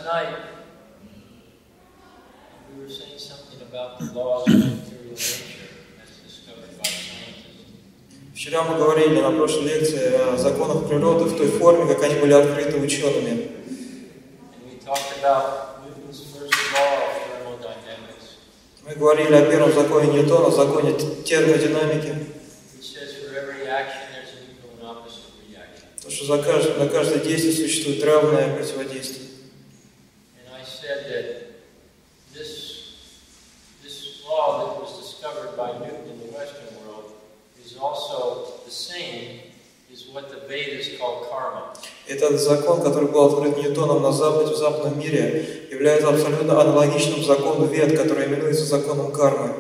night we were saying something about the laws of material nature as discovered by scientists. Вчера мы говорили на прошлой лекции о законах природы в той форме, как они были открыты учеными. And we talked about Newton's first law of thermodynamics. Мы говорили о первом законе Ньютона, законе термодинамики. Which says for every action there's an equal and opposite reaction. То, что на каждое действие существует равное противодействие. And I said that this law that was discovered by Newton in the Western world is also the same as what the Vedas call karma. Этот закон, который был открыт Ньютоном на Западе, в западном мире, является абсолютно аналогичным закону Вед, который именуется законом кармы.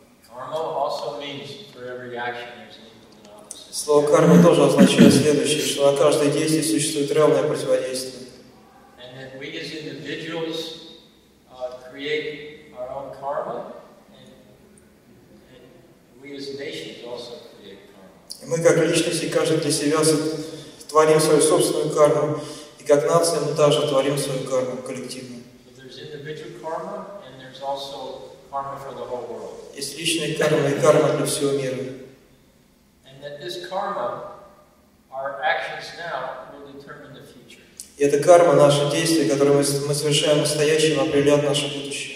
Слово карма тоже означает следующее, что на каждое действие существует равное противодействие. И мы как личности, каждый для себя творим свою собственную карму, и как нация мы также творим свою карму коллективно. Есть личная карма и карма для всего мира. И эта карма, наши действия, которые мы совершаем в настоящем, определяют наше будущее.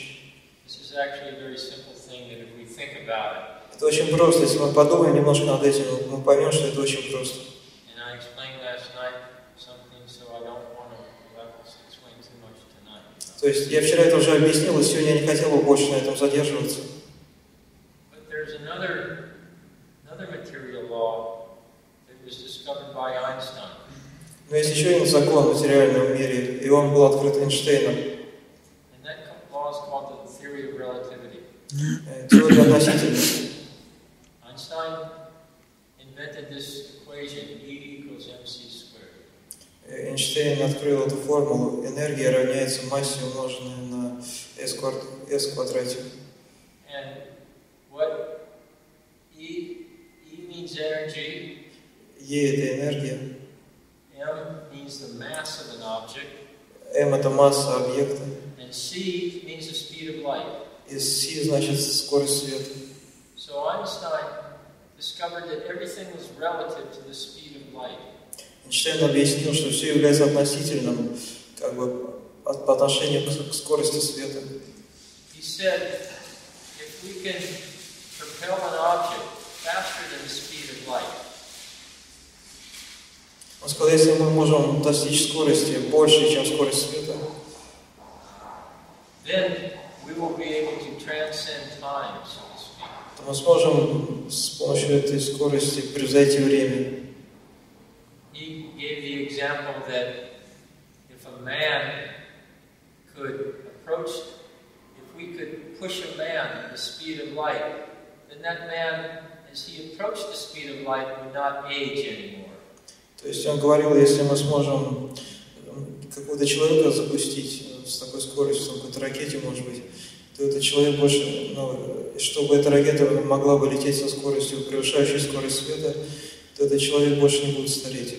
Это очень просто. Если мы подумаем немножко над этим, мы поймем, что это очень просто. То есть я вчера это уже объяснил, и сегодня я не хотел бы больше на этом задерживаться. Но есть еще один закон в материальном мире, и он был открыт Эйнштейном. Теория относительности. Эйнштейн открыл эту формулу. Энергия равняется массе, умноженной на s в квадрате. E это энергия. M это масса объекта. И c значит скорость света. Эйнштейн объяснил, что все является относительным, как бы по отношению к скорости света. Он сказал, если мы можем достичь скорости больше, чем скорость света, то мы сможем с помощью этой скорости превзойти время. Example that if a man could approach, if we could push a man at the speed of light, then that man, as he approached the speed of light, would not age anymore. То есть он говорил, если мы сможем какого-то человека запустить с такой скоростью, в какой-то ракете, может быть, то этот человек больше, чтобы эта ракета могла бы лететь со скоростью, превышающей скорость света, то этот человек больше не будет стареть.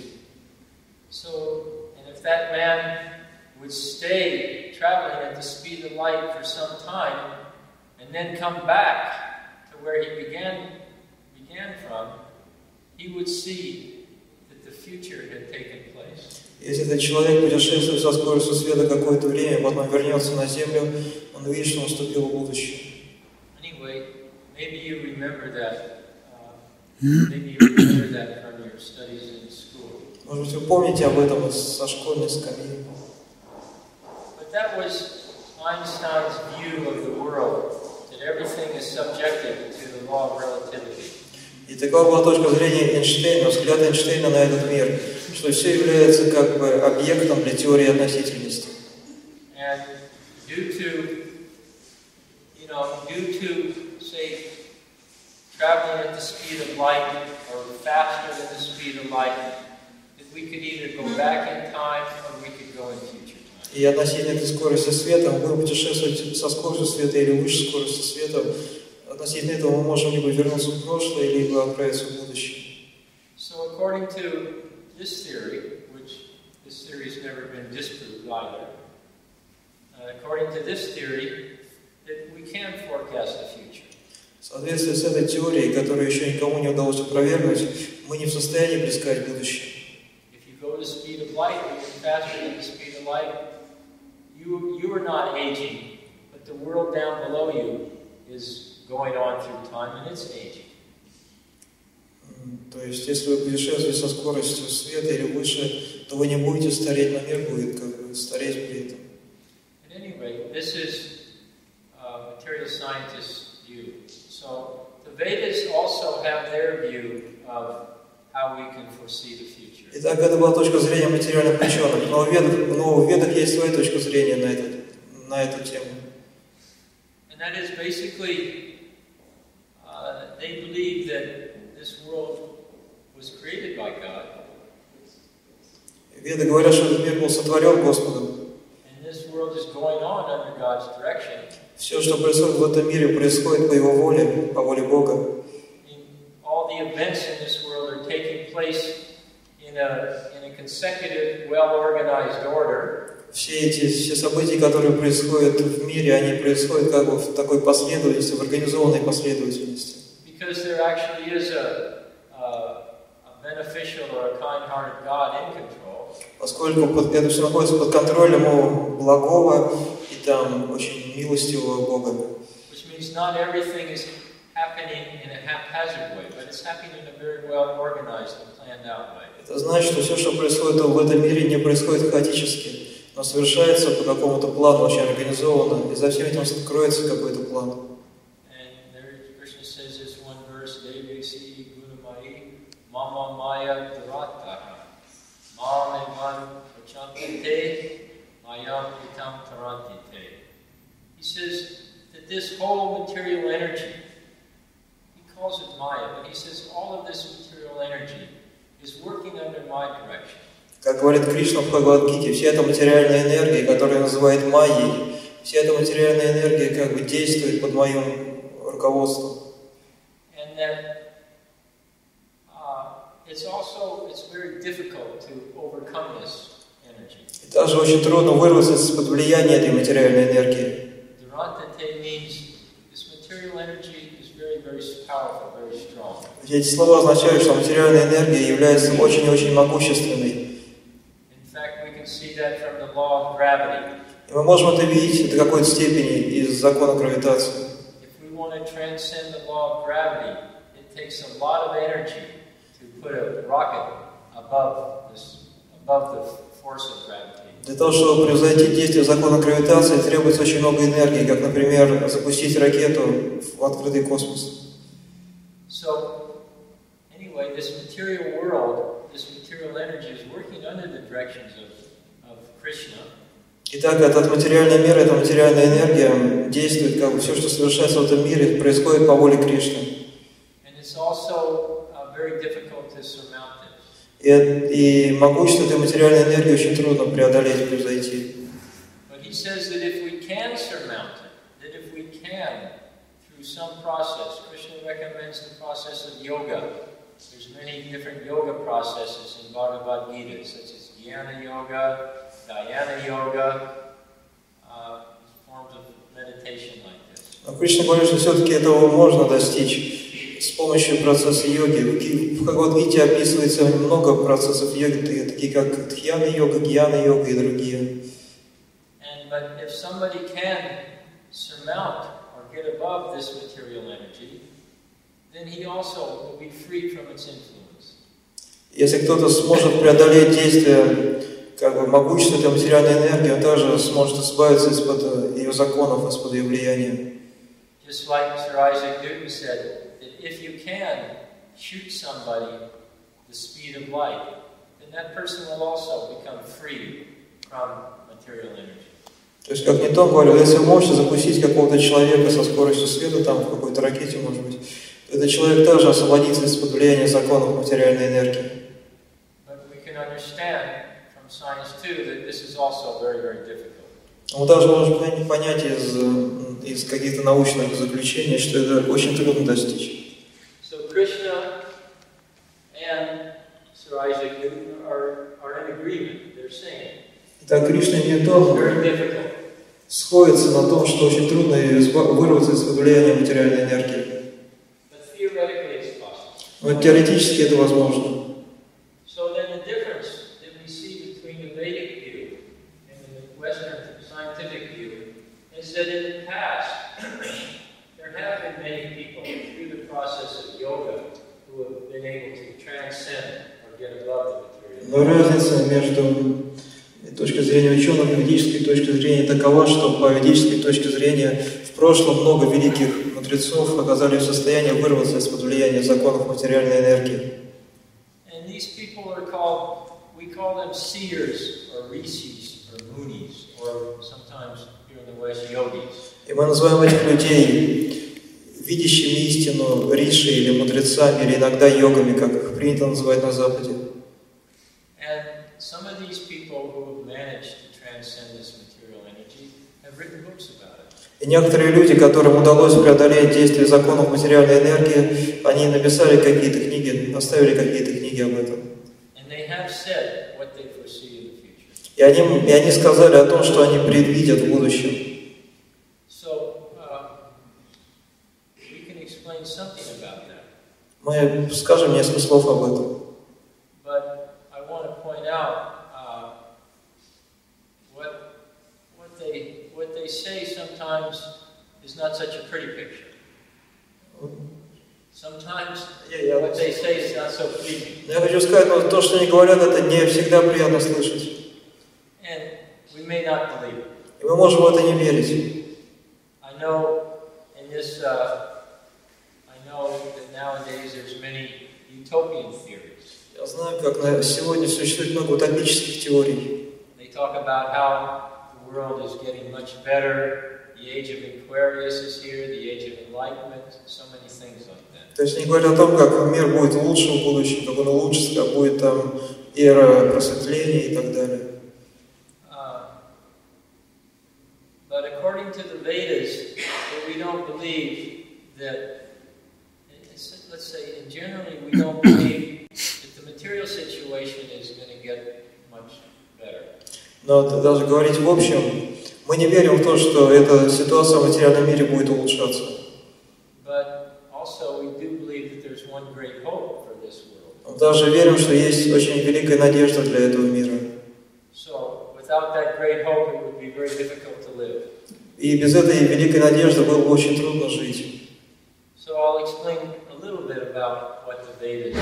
And if that man would stay traveling at the speed of light for some time, and then come back to where he began from, he would see that the future had taken place. Если этот человек путешествует со скоростью света какое-то время, потом вернется на Землю, он увидит, что наступило будущее. Anyway, maybe you remember that. Maybe you remember that from your studies in school. Может быть, вы помните об этом со школьной скамьи. But that was Einstein's view of the world, that everything is subjective to the law of relativity. И такова была точка зрения Эйнштейна, взгляд Эйнштейна на этот мир, что все является как бы объектом для теории относительности. And due to, say, traveling at the speed of light or faster than the speed of light, that we could either go back in time or we could go in future time. И относительно этой скорости света, мы будем путешествовать со скоростью света или выше скорости света. Относительно этого мы можем либо вернуться в прошлое, либо отправиться в будущее. So according to this theory, which this theory has never been disproved either, according to this theory, that we can forecast the future. В соответствии с этой теорией, которую еще никому не удалось опровергнуть, мы не в состоянии предсказать будущее. If you go to the speed of light, or even faster than the speed of light, you are not aging, but the world down below you is going on through time and it's aging. То есть, если вы путешествуете со скоростью света или выше, то вы не будете стареть, но мир будет как бы стареть при этом. At any rate, this is material scientists' view. So the Vedas also have their view of how we can foresee the future. Итак, это была точка зрения материальных ученых, но в Ведах есть своя точка зрения на эту тему. And that is basically, they believe that this world was created by God. Веды говорят, что этот мир был сотворен Господом. And this world is going on under God's direction. Все, что происходит в этом мире, происходит по Его воле, по воле Бога. All the events in this world are taking place in a consecutive, well-organized order. Все события, которые происходят в мире, они происходят как бы в такой последовательности, в организованной последовательности. Because there actually is a beneficial or a kind-hearted God in control. Поскольку это все находится под контролем у благого и там очень милостивого Бога. Which means not everything is happening in a haphazard way, but it's happening in a very well-organized and planned-out way. Это значит, что все, что происходит в этом мире, не происходит хаотически, но совершается по какому-то плану, очень организованно, и за всем этим кроется какой-то план. Mama Maya Durataha, Mama Chantite, Mayam Itam Tarantite. He says that this whole material energy, he calls it Maya, but he says all of this material energy is working under my direction. Как говорит Кришна в Бхагавад-гите, вся эта материальная энергия, которую он называет Майей, вся эта материальная энергия как бы действует под моим руководством. And that it's very difficult to overcome this energy. И также очень трудно вырваться из-под влияния этой материальной энергии. Durante means this material energy is very, very powerful, very strong. Эти слова означают, что материальная энергия является очень и очень могущественной. In fact, we can see that from the law of gravity. И мы можем это видеть до какой-то степени из закона гравитации. If we want to transcend the law of gravity, it takes a lot of energy to put a rocket above the force of gravity. Для того, чтобы превзойти действие закона гравитации, требуется очень много энергии, как, например, запустить ракету в открытый космос. So, anyway, this material world, this material energy is working under the directions of Krishna. Итак, этот материальный мир, эта материальная энергия действует, как бы все, что совершается в этом мире, происходит по воле Кришны. And it's also very difficult to surmount this. И могущество этой материальной энергии очень трудно преодолеть, превзойти. But he says that if we can surmount it, that if we can, through some process, Krishna recommends the process of yoga. There's many different yoga processes in Bhagavad Gita, such as Jnana Yoga, Dhyana Yoga, forms of meditation like this. Но Кришна говорит, что все-таки этого можно достичь с помощью процесса йоги. В Бхагавад-гите описывается много процессов йоги, такие как Дхьяна-йога, Гьяна-йога и другие. But if somebody can surmount or get above this material energy, then he also will be free from its influence. Если кто-то сможет преодолеть действие, как бы могущество этой материальной энергии, он также сможет избавиться из-под ее законов, из-под ее влияния. Just like Sir Isaac Newton said, that if you can shoot somebody the speed of light, then that person will also become free from material energy. То есть, как Ньютон говорил, если вы можете запустить какого-то человека со скоростью света, там, в какой-то ракете, может быть, то этот человек также освободится из-под влияния законов материальной энергии. Мы также можем понять из каких-то научных заключений, что это очень трудно достичь. So Krishna and Sir Isaac Newton are in agreement. They're saying Итак, Кришна и Ньютон сходится на том, что очень трудно вырваться из влияния материальной энергии. But theoretically it's possible. Но теоретически это возможно. So then the difference that we see between the Vedic view and the Western scientific view is that in the past there have been many people through the process of yoga who have been able to transcend or get above the material. Но разница между точкой зрения ученых и ведической точки зрения такова, что по ведической точке зрения в прошлом много великих мудрецов оказались в состоянии вырваться из-под влияния законов материальной энергии. And these people are called, we call them seers or rishis or munis, or sometimes here in the West, yogis. И мы называем этих людей видящими истину риши или мудрецами, или иногда йогами, как их принято называть на Западе. And some of these people who have managed to transcend this material energy have written books about it. И некоторые люди, которым удалось преодолеть действие законов материальной энергии, они написали какие-то книги, оставили какие-то книги об этом. And they have said what they foresee in the future. И они сказали о том, что они предвидят в будущем. So, we can explain something about that. Мы скажем несколько слов об этом. But I want to point out what they say sometimes is not such a pretty picture. Sometimes what they say is not so pleasing. Я хочу сказать, но то, что они говорят, это не всегда приятно слышать. And we may not believe it. И мы можем в это не верить. I know in this, I know that nowadays there's many utopian theories. Я знаю, как сегодня существует много утопических теорий. They talk about how the world is getting much better. The age of Aquarius is here, the age of enlightenment, so many things like that. То есть они говорят о том, как мир будет лучше в будущем, как он улучшится, как будет там эра просветления и так далее. But according to the Vedas, we don't believe that, let's say, generally we don't believe that the material situation is going to get much better. Но даже говорить в общем, мы не верим в то, что эта ситуация в материальном мире будет улучшаться. But also we do believe that there's one great hope for this world. Даже верим, что есть очень великая надежда для этого мира. So without that great hope, it would be very difficult to live. И без этой великой надежды было бы очень трудно жить. So I'll explain a little bit about what the Vedas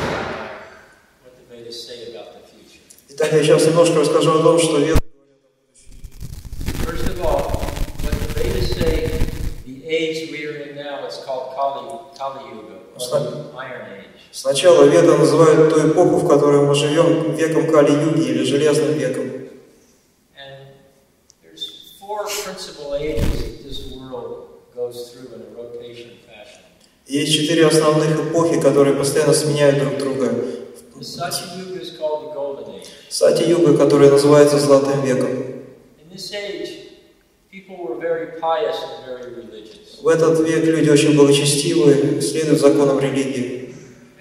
say about the future. Итак, я сейчас немножко расскажу о том, что Веды говорят о будущем. First of all, what the Vedas say, the age we are in now, it's called Kali Yuga, or the Iron Age. Сначала Веды называют ту эпоху, в которой мы живем, веком Кали-юги или Железным веком. And there's four principal ages that this world goes through in a rotation fashion. Есть 4 основных эпохи, которые постоянно сменяют друг друга. The Satya Yuga is called the Golden Age. Сати-юга, которая называется Золотым веком. In this age, people were very pious and very religious. В этот век люди очень благочестивы, следуют законам религии.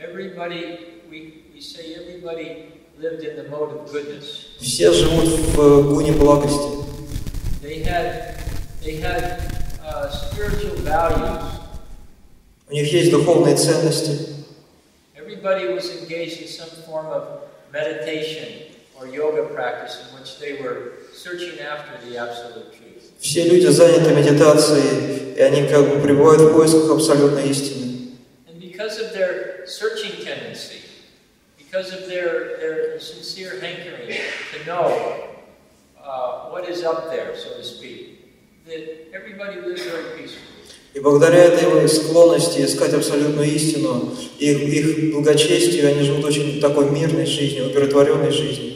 We say everybody lived in the mode of goodness. Все живут в гуне благости. They had spiritual values. У них есть духовные ценности. Everybody was engaged in some form of meditation or yoga practice in which they were searching after the absolute truth. Все люди заняты медитацией, и они как бы пребывают в поисках абсолютной истины. And because of their searching tendency, because of their sincere hankering to know what is up there, so to speak, that everybody lives very peacefully. И благодаря этой склонности искать абсолютную истину, их благочестию, они живут очень такой мирной жизнью, умиротворенной жизнью.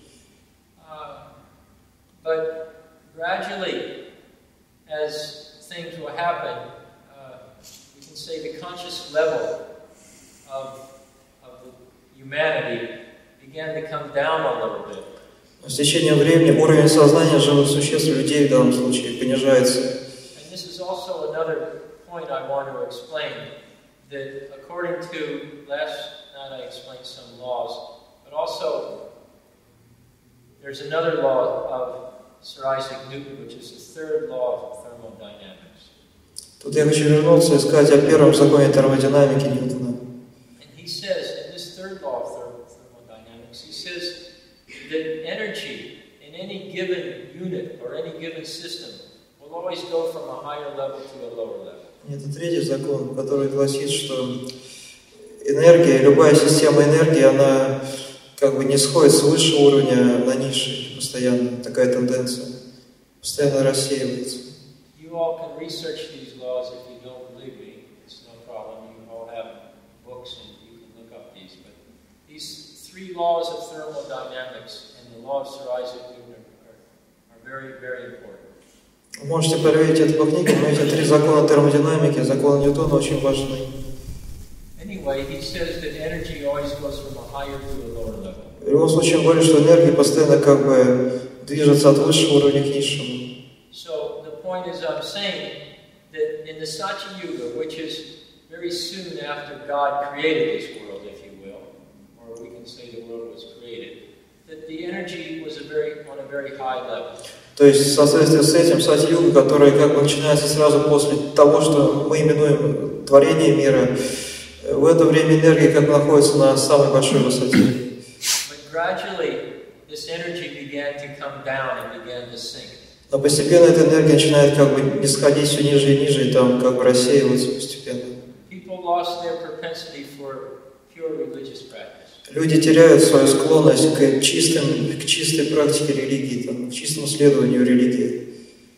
But gradually, as things will happen, we can say the conscious level of the humanity began to come down a little bit. С течением времени уровень сознания живых существ, людей в данном случае, понижается. This is also another point I want to explain, that according to, last night I explained some laws, but also there's another law of Sir Isaac Newton, which is the third law of thermodynamics. Тут я хочу вернуться и сказать о первом законе термодинамики Ньютона. And he says, in this third law of thermodynamics, he says that energy in any given unit or any given system will always go from a higher level to a lower level. Это третий закон, который гласит, что энергия, любая система энергии, она как бы не сходит с высшего уровня на низший постоянно. Такая тенденция. Постоянно рассеивается. You all can research these laws if you don't believe me. It's no problem. You all have books and you can look up these. But these three laws of thermodynamics and the law of Sir Isaac Newton are very, very important. Вы можете проверить это по книге, но эти три закона термодинамики, закон Ньютона очень важны. Anyway, he says that energy always goes from a higher to a lower level. В любом случае, он говорит, что энергия постоянно как бы движется от высшего уровня к низшему. So the point is, I'm saying that in the Satya Yuga, which is very soon after God created this world, if you will, or we can say the world was created, that the energy was on a very high level. То есть, в соответствии с этим, Сатья-юга, которая как бы начинается сразу после того, что мы именуем творение мира, в это время энергия как бы находится на самой большой высоте. Но постепенно эта энергия начинает как бы не сходить все ниже и ниже, и там как бы рассеиваться постепенно. Люди теряют свою склонность к чистой практике религии, там, к чистому следованию религии.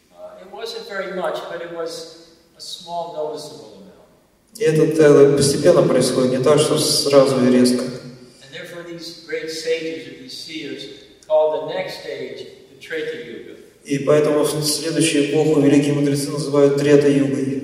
И это постепенно происходит, не так, что сразу и резко. И поэтому в следующую эпоху великие мудрецы называют Трета-югой.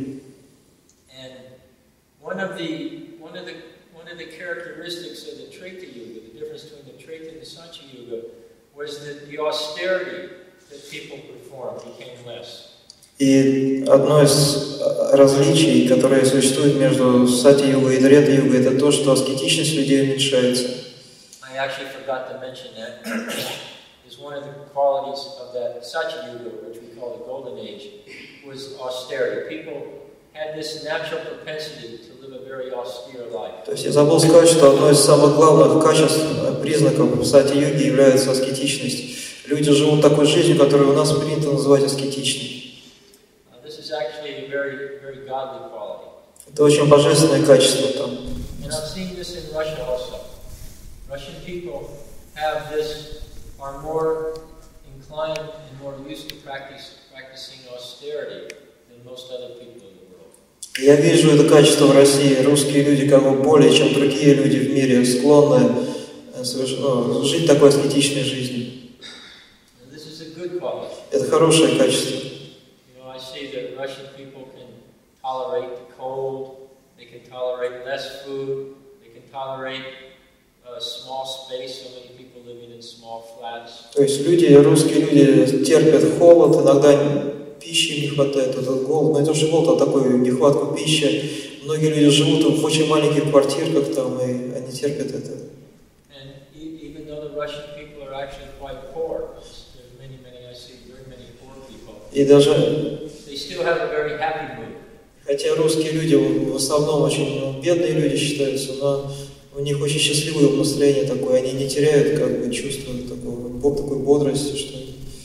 One of the characteristics of the Treta Yuga, the difference between the Treta and the Satya Yuga, was that the austerity that people performed became less. И одно из различий, которое существует между Сатья-югой и Трета-югой, это то, что аскетичность людей уменьшается. I actually forgot to mention that. Is one of the qualities of that Satya Yuga, which we call the Golden Age, was austerity. People had this natural propensity to live a very austere life. То есть я забыл сказать, что одно из самых главных качеств, признаков Сатья-юги является аскетичность. Люди живут такой жизнью, которую у нас принято называть аскетичной. This is actually a very, very godly quality. Это очень божественное качество там. And I've seen this in Russia also. Russian people have this, are more inclined and more used to practicing austerity than most other people in the world. Я вижу это качество в России. Русские люди, как бы более чем другие люди в мире, склонны жить такой аскетичной жизнью. This is a good quality. Это хорошее качество. I see that Russian people can tolerate the cold, they can tolerate less food, they can tolerate a small space, so many people living in small flats. То есть русские люди терпят холод, иногда пищи не хватает, этот голод, но это же голод, а такой нехватку пищи. Многие люди живут в очень маленьких квартирках там, и они терпят это. And even though the Russian people are actually quite poor, there's many, I see very many poor people. И даже they still have a very happy mood. Хотя русские люди в основном очень бедные люди считаются, но у них очень счастливое настроение такое, они не теряют как бы чувство такой бодрости, что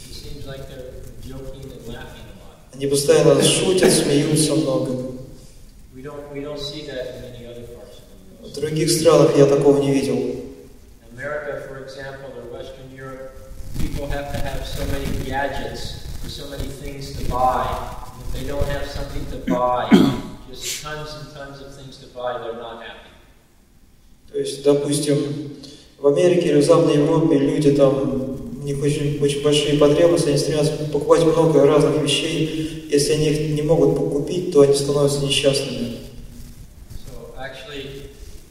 они постоянно шутят, смеются много. В других странах я такого не видел. America, for example, or Western Europe, people have to have so many gadgets, so many things to buy. If they don't have something to buy, just tons and tons of things to buy, they're not happy. То есть, допустим, в Америке или в Западной Европе люди там, у них очень большие потребности, они стремятся покупать много разных вещей. Если они их не могут покупить, то они становятся несчастными. So actually,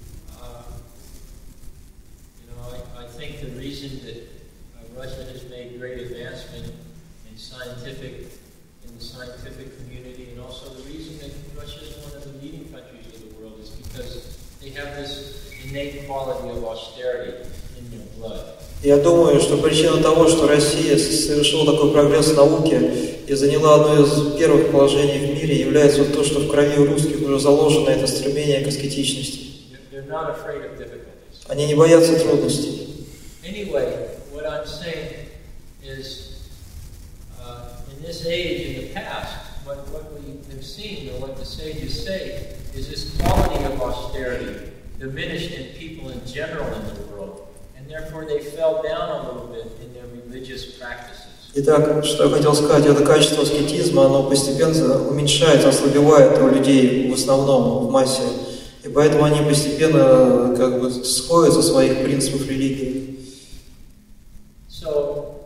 I think the reason that Russia has made great advancement in the scientific community, and also the reason that Russia is one of the leading countries of the world is because they have this innate quality of austerity in their blood. И Я думаю, что причина того, что Россия совершила такой прогресс в науке и заняла одно из первых положений в мире, является вот то, что в крови у русских уже заложено это стремление к аскетичности. Они не боятся трудностей. Anyway, what I'm saying is, in this age, in the past, what we have seen, or what the sages say, is this quality of austerity diminished in people in general in the world, and therefore they fell down a little bit in their religious practices. Итак, что я хотел сказать, это качество аскетизма, оно постепенно уменьшается, ослабевает у людей в основном, в массе. И поэтому они постепенно как бы сходят со своих принципов религии. So,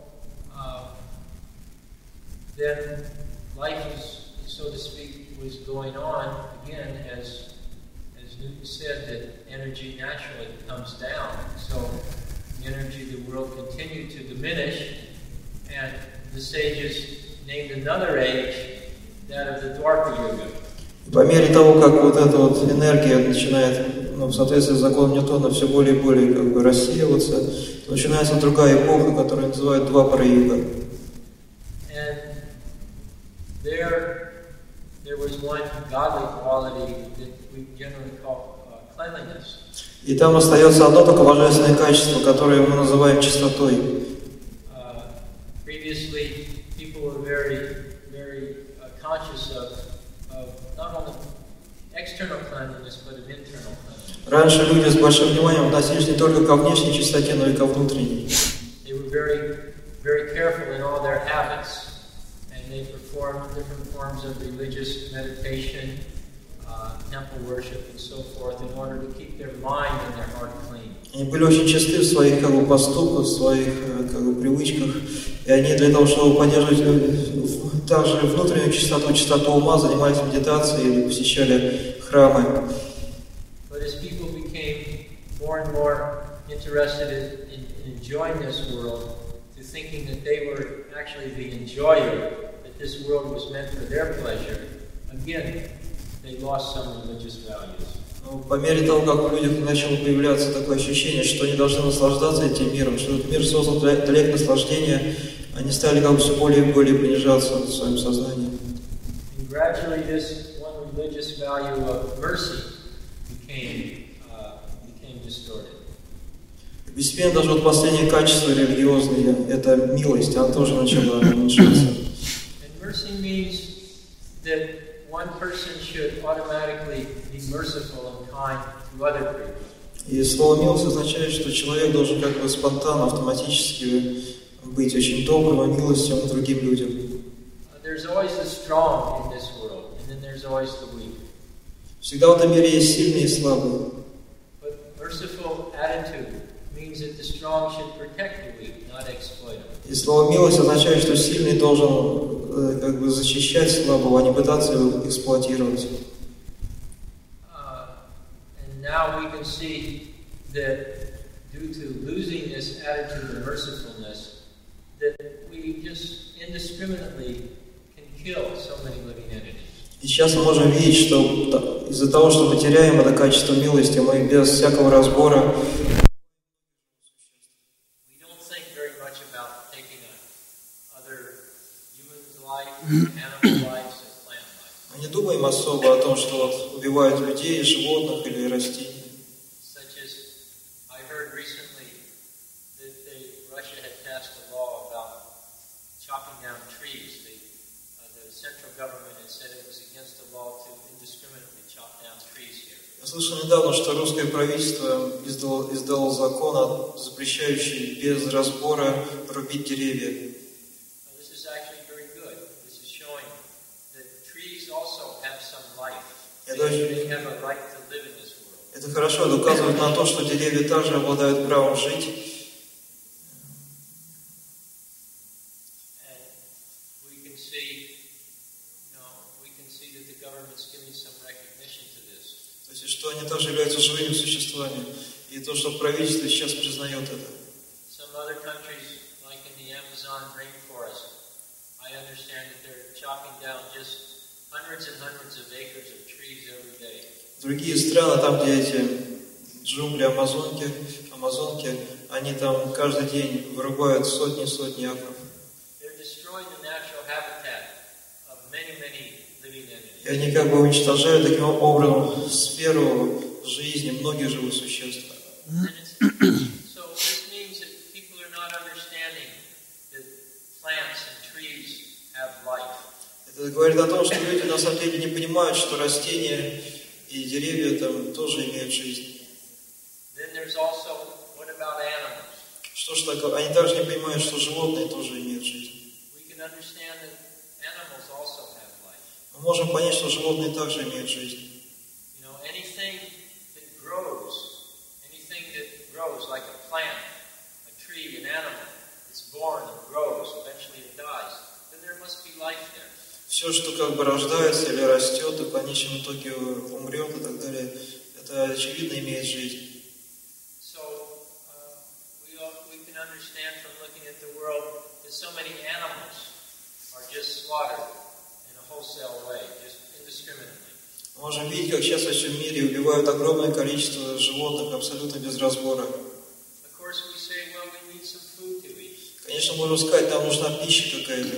then life is, so to speak, was going on again, as Newton said, that energy naturally comes down. So the energy of the world continued to diminish, and the sages named another age, that of the Dwapara Yuga. По мере того, как вот эта вот энергия начинает, в соответствии с законом Ньютона, все более и более как бы рассеиваться, то начинается другая эпоха, которую называют Двапара Юга. And there was one godly quality that we generally call cleanliness. И там остается одно только божественное качество, которое мы называем чистотой. Previously, people were very, very conscious of not only external cleanliness, but of internal cleanliness. Раньше люди с большим вниманием относились не только ко внешней чистоте, но и ко внутренней. They were very, very careful in all their habits, and they performed different forms of religious meditation, temple worship, and so forth, in order to keep their mind and their heart clean. Они были очень чисты в своих как бы поступках, в своих как бы привычках, и они для того, чтобы поддерживать также внутреннюю чистоту, чистоту ума, занимались медитацией или посещали храмы. But as people became more and more interested in enjoying this world, to thinking that they were actually the enjoyer, that this world was meant for their pleasure, again, they lost some religious values. По мере того, как в людях начало появляться такое ощущение, что они должны наслаждаться этим миром, что этот мир создан для их наслаждения, они стали как бы все более и более принижаться в своем сознании. And gradually this one religious value of mercy became distorted. Постепенно даже вот последнее качество религиозное, это милость, она тоже начала уменьшаться. And mercy means that one person should automatically be merciful and kind to other people. И слово «милость» означает, что человек должен как бы спонтанно, автоматически быть очень добрым и милостивым к другим людям. There's always the strong in this world, and then there's always the weak. Всегда в этом мире есть сильные и слабые. But merciful attitude means that the strong should protect the weak, not exploit them. И слово «милость» означает, что сильный должен как бы защищать слабого, а не пытаться его эксплуатировать. And now we can see that due to losing this attitude of mercifulness, that we just indiscriminately can kill so many living entities. И сейчас мы можем видеть, что из-за того, что мы теряем это качество милости, мы без всякого разбора мы не думаем особо о том, что вот убивают людей, животных или растений. Я слышал недавно, что русское правительство издало закон, запрещающий без разбора рубить деревья. Это хорошо, это указывает на то, что деревья также обладают правом жить. То есть, что они также являются живыми существами. И то, что правительство сейчас признает это. Другие страны, там, где эти джунгли Амазонки, они там каждый день вырубают сотни акров. И они как бы уничтожают таким образом сферу жизни многих живых существ. Это говорит о том, что люди на самом деле не понимают, что растения и деревья там тоже имеют жизнь. Что ж такое? Они также не понимают, что животные тоже имеют жизнь. Мы можем понять, что животные также имеют жизнь. Все, что как бы рождается или растет, и в конечном итоге умрет и так далее, это очевидно имеет жизнь. Можем видеть, как сейчас во всем мире убивают огромное количество животных абсолютно без разбора. Конечно, можно сказать, нам нужна пища какая-то.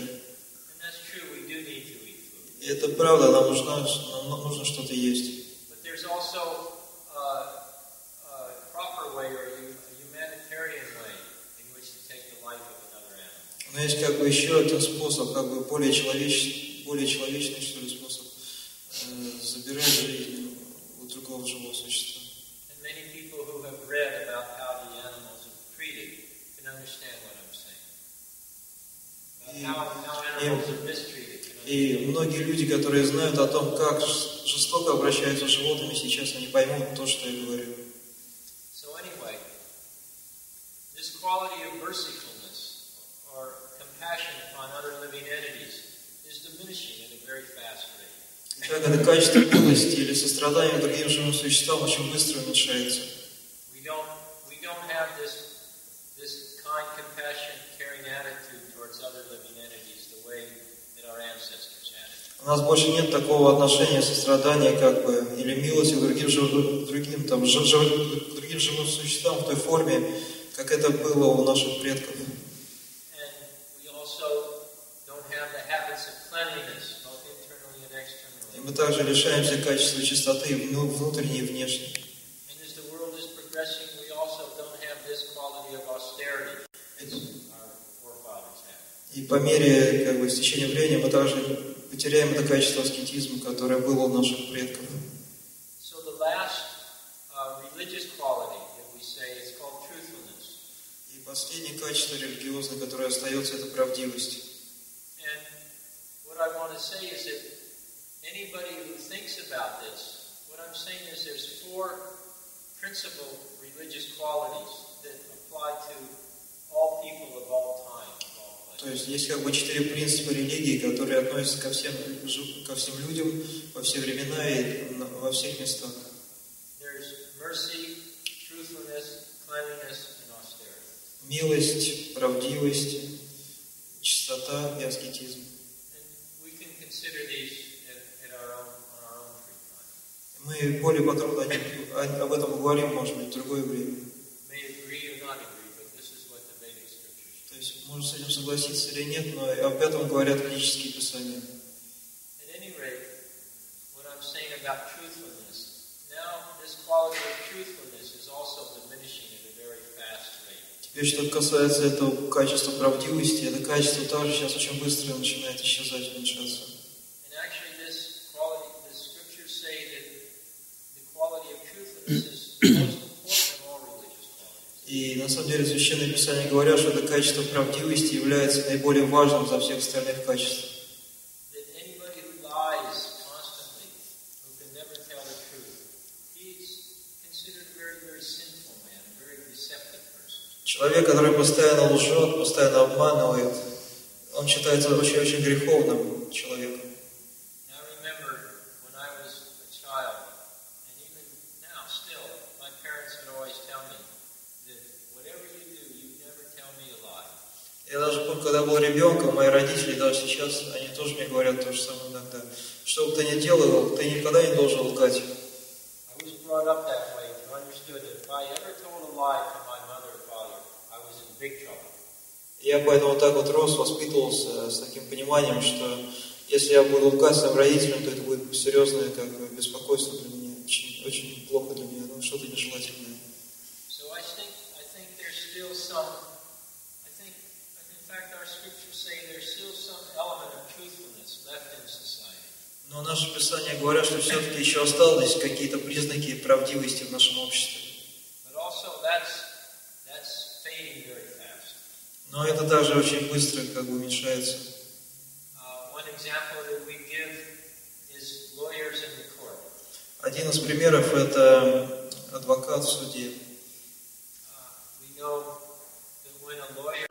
И это правда, нам нужно что-то есть. Но есть как бы еще один способ, как бы более человечный, что ли, способ забирать жизнь у другого живого существа. И многие люди, которые знают о том, как жестоко обращаются с животными, сейчас они поймут то, что я говорю. Итак, это качество милости или сострадания к другим живым существам очень быстро уменьшается. У нас больше нет такого отношения, сострадания, как бы, или милости к другим живым существам в той форме, как это было у наших предков. И мы также лишаемся качества чистоты внутренней и внешней. И по мере, как бы, стечения времени мы также потеряем это качество аскетизма, которое было у наших предков. И последнее качество религиозное, которое остается, это правдивость. То есть есть как бы 4 принципа религии, которые относятся ко всем людям во все времена и во всех местах. Милость, правдивость, чистота и аскетизм. Мы более подробно об этом говорим, может быть, в другое время. То есть можно с этим согласиться или нет, но об этом говорят ведические писания. Теперь, что касается этого качества правдивости, это качество также сейчас очень быстро начинает исчезать, уменьшаться. И на самом деле Священные Писания говорят, что это качество правдивости является наиболее важным за всех остальных качеств. Человек, который постоянно лжет, постоянно обманывает, он считается очень-очень греховным человеком. Я даже помню, когда был ребенком, мои родители даже сейчас, они тоже мне говорят то же самое иногда. Что бы ты ни делал, ты никогда не должен лгать. in big trouble. Я поэтому так вот рос, воспитывался с таким пониманием, что если я буду лгать своим родителям, то это будет серьезное как бы беспокойство для меня, очень, очень плохо для меня, что-то нежелательное. So I think there's still some, in fact our scriptures say there's still some element of truthfulness left in society. Но наши писания говорят, что все-таки еще осталось какие-то признаки правдивости в нашем обществе. But also that's fading very fast. Но это также очень быстро как бы уменьшается. One example that we give is lawyers in the court. Один из примеров – это адвокат в суде. We know that when a lawyer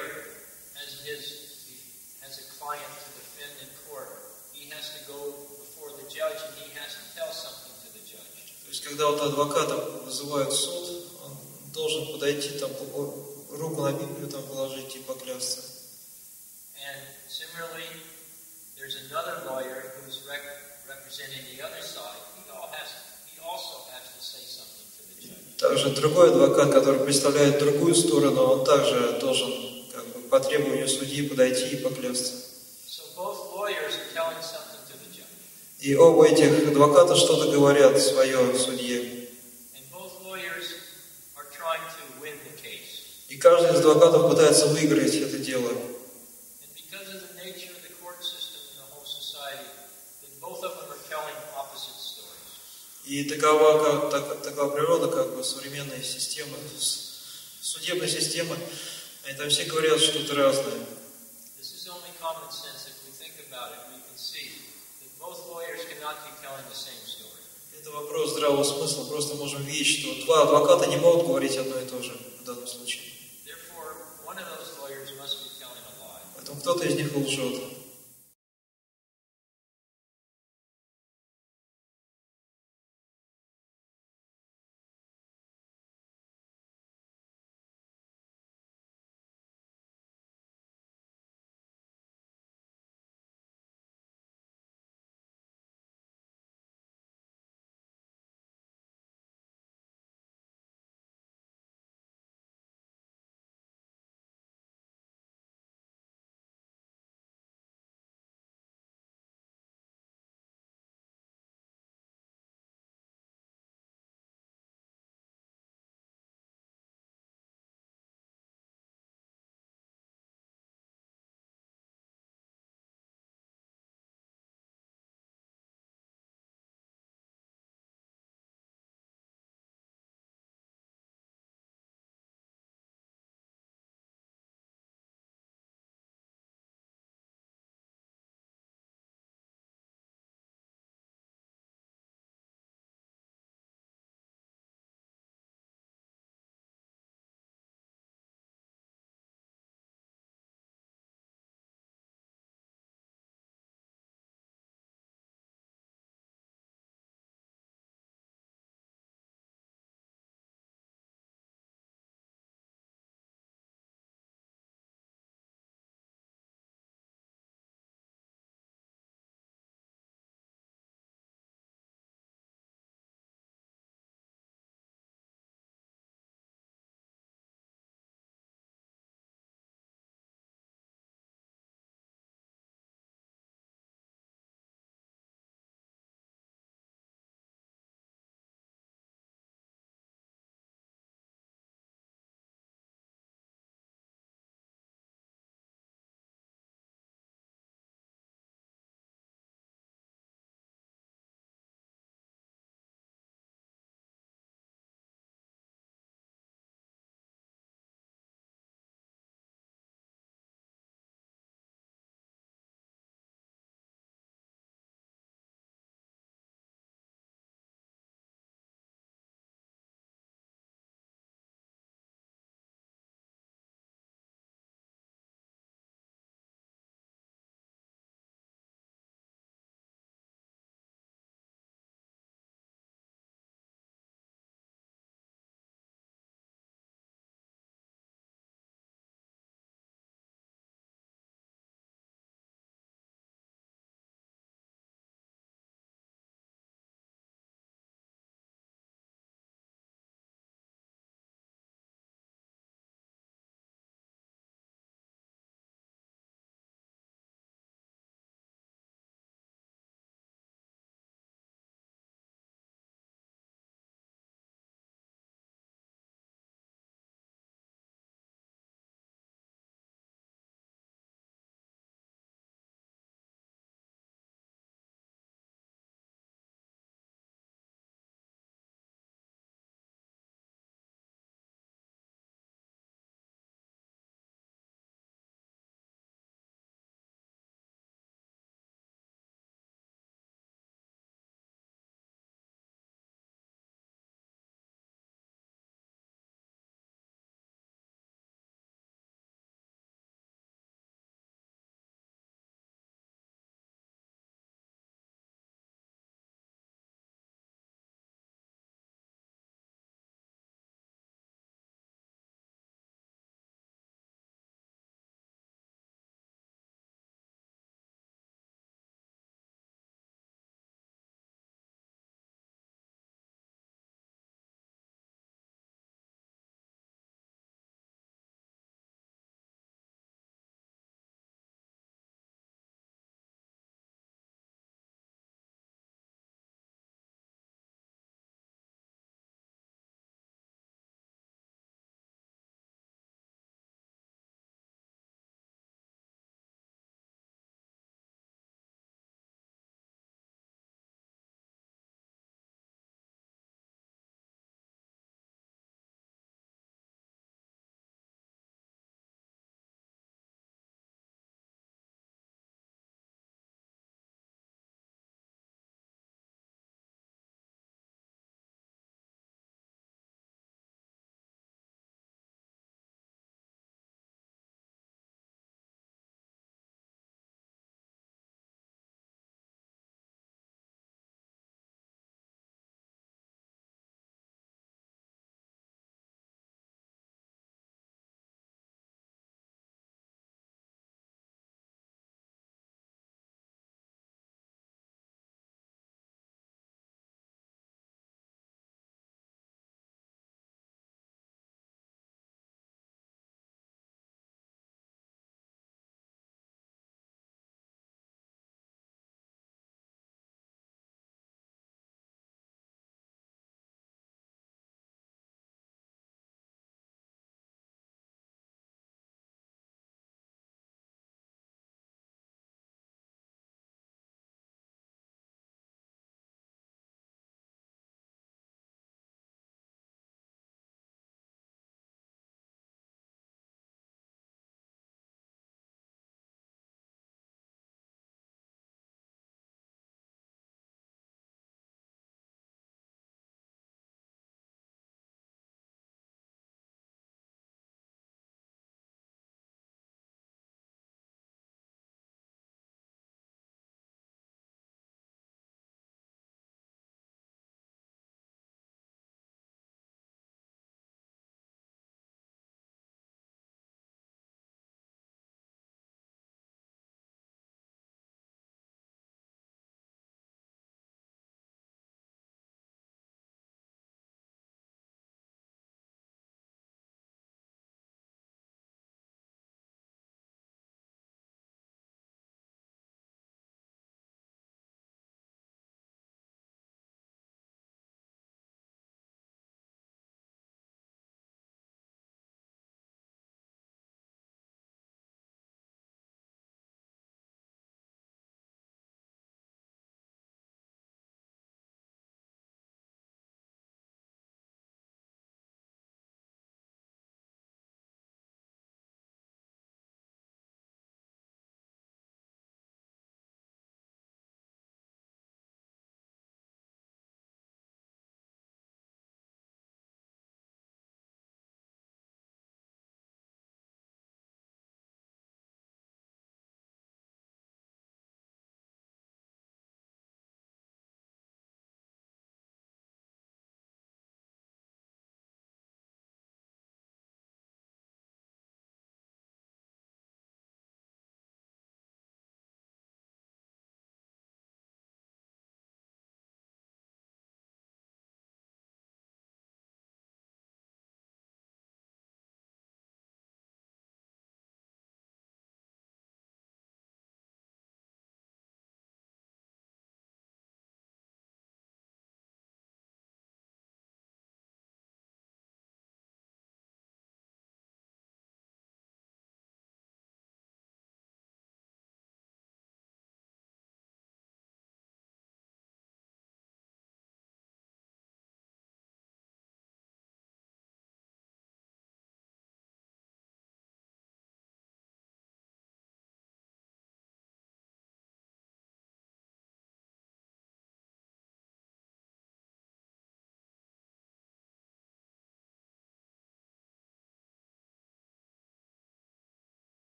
has a client to defend in court, he has to go before the judge and he has to tell something to the judge. То есть, когда вот адвоката вызывают в суд, он должен подойти, там, руку на Библию там положить и поклясться. And similarly, there's another lawyer who's representing the other side. He also has to say something to the judge. Также другой адвокат, который представляет другую сторону, он также должен как бы, по требованию судьи подойти и поклясться. So both lawyers are telling something to the judge. И оба этих адвоката что-то говорят свое судье. And both lawyers are trying to win the case. И каждый из адвокатов пытается выиграть это дело. And because of the nature of the court system in the whole society, that both of them are telling opposite stories. И такова природа как бы современной системы, судебной системы. Они там все говорят что-то разное. This is only common sense. If we think about it, we can see that both lawyers cannot be telling the same story. Это вопрос здравого смысла. Просто можем видеть, что два адвоката не могут говорить одно и то же в данном случае. Therefore, one of those lawyers must be telling a lie. Поэтому кто-то из них лжет.